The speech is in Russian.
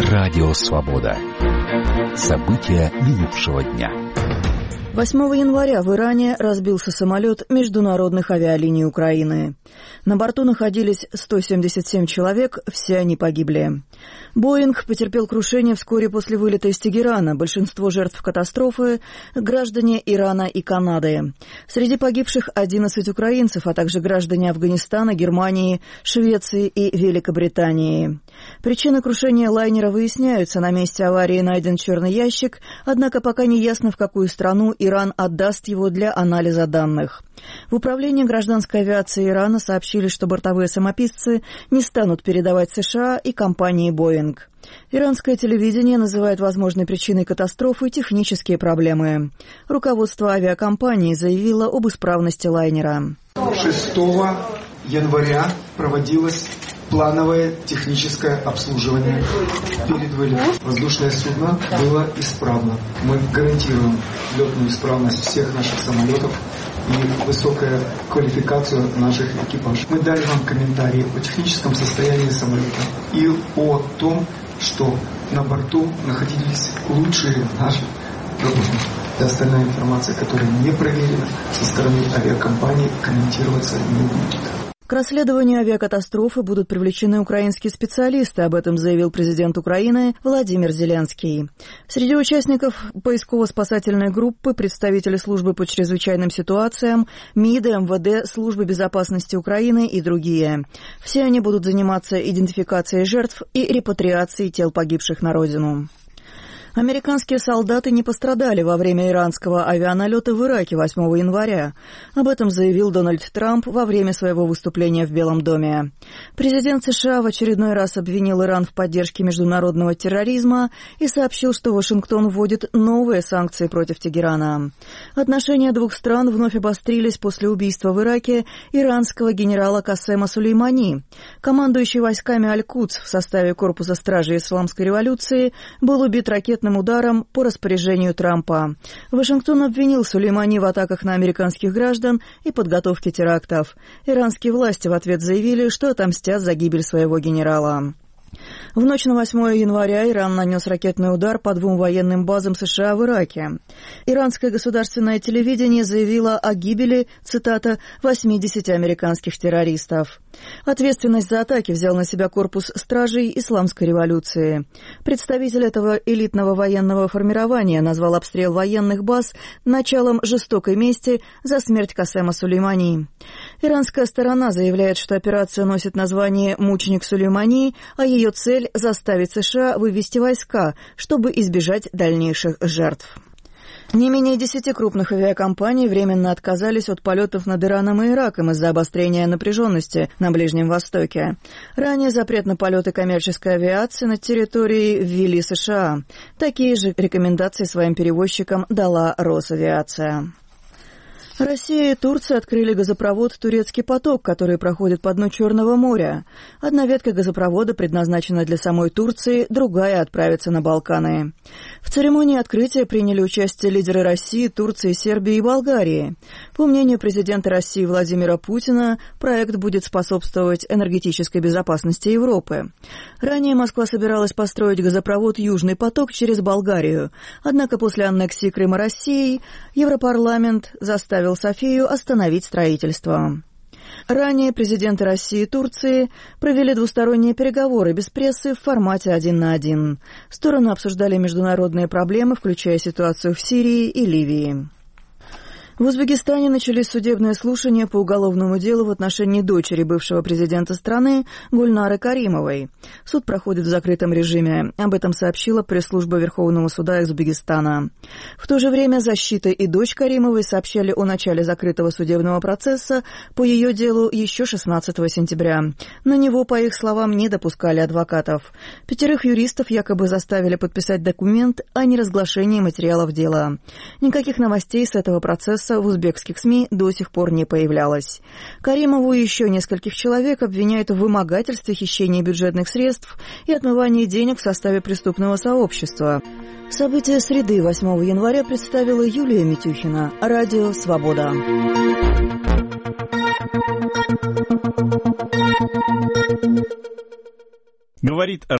Радио «Свобода». События минувшего дня. 8 января в Иране разбился самолет международных авиалиний Украины. На борту находились 177 человек, все они погибли. «Боинг» потерпел крушение вскоре после вылета из Тегерана. Большинство жертв катастрофы – граждане Ирана и Канады. Среди погибших 11 украинцев, а также граждане Афганистана, Германии, Швеции и Великобритании. Причины крушения лайнера выясняются. На месте аварии найден черный ящик, однако пока не ясно, в какую страну Иран отдаст его для анализа данных. В управлении гражданской авиации Ирана сообщили, что бортовые самописцы не станут передавать США и компании «Боинг». Иранское телевидение называет возможной причиной катастрофы технические проблемы. Руководство авиакомпании заявило об исправности лайнера. 6 января проводилось плановое техническое обслуживание перед вылетом. Воздушное судно было исправно. Мы гарантируем летную исправность всех наших самолетов и высокую квалификацию наших экипажей. Мы дали вам комментарии о техническом состоянии самолета и о том, что на борту находились лучшие наши работники. И остальная информация, которая не проверена со стороны авиакомпании, комментироваться не будет. К расследованию авиакатастрофы будут привлечены украинские специалисты, об этом заявил президент Украины Владимир Зеленский. Среди участников поисково-спасательной группы представители службы по чрезвычайным ситуациям, МИД, МВД, службы безопасности Украины и другие. Все они будут заниматься идентификацией жертв и репатриацией тел погибших на родину. Американские солдаты не пострадали во время иранского авианалета в Ираке 8 января. Об этом заявил Дональд Трамп во время своего выступления в Белом доме. Президент США в очередной раз обвинил Иран в поддержке международного терроризма и сообщил, что Вашингтон вводит новые санкции против Тегерана. Отношения двух стран вновь обострились после убийства в Ираке иранского генерала Касема Сулеймани. Командующий войсками Аль-Кудс в составе корпуса стражей Исламской революции был убит ракетным ударом по распоряжению Трампа. Вашингтон обвинил Сулеймани в атаках на американских граждан и подготовке терактов. Иранские власти в ответ заявили, что отомстят за гибель своего генерала. В ночь на 8 января Иран нанес ракетный удар по 2 военным базам США в Ираке. Иранское государственное телевидение заявило о гибели, цитата, 80 американских террористов. Ответственность за атаки взял на себя корпус стражей Исламской революции. Представитель этого элитного военного формирования назвал обстрел военных баз началом жестокой мести за смерть Касема Сулеймани. Иранская сторона заявляет, что операция носит название «Мученик Сулеймани», а ее цель – заставить США вывести войска, чтобы избежать дальнейших жертв. Не менее 10 крупных авиакомпаний временно отказались от полетов над Ираном и Ираком из-за обострения напряженности на Ближнем Востоке. Ранее запрет на полеты коммерческой авиации над территорией ввели США. Такие же рекомендации своим перевозчикам дала Росавиация. Россия и Турция открыли газопровод «Турецкий поток», который проходит по дну Черного моря. Одна ветка газопровода предназначена для самой Турции, другая отправится на Балканы. В церемонии открытия приняли участие лидеры России, Турции, Сербии и Болгарии. По мнению президента России Владимира Путина, проект будет способствовать энергетической безопасности Европы. Ранее Москва собиралась построить газопровод «Южный поток» через Болгарию. Однако после аннексии Крыма Россией Европарламент заставил Софию остановить строительство. Ранее президенты России и Турции провели двусторонние переговоры без прессы в формате 1 на 1. Стороны обсуждали международные проблемы, включая ситуацию в Сирии и Ливии. В Узбекистане начались судебные слушания по уголовному делу в отношении дочери бывшего президента страны Гульнары Каримовой. Суд проходит в закрытом режиме. Об этом сообщила пресс-служба Верховного суда Узбекистана. В то же время защита и дочь Каримовой сообщали о начале закрытого судебного процесса по ее делу еще 16 сентября. На него, по их словам, не допускали адвокатов. 5 юристов якобы заставили подписать документ о неразглашении материалов дела. Никаких новостей с этого процесса в узбекских СМИ до сих пор не появлялось. Каримову и еще нескольких человек обвиняют в вымогательстве, хищении бюджетных средств и отмывании денег в составе преступного сообщества. События среды 8 января представила Юлия Митюхина. Радио «Свобода». Говорит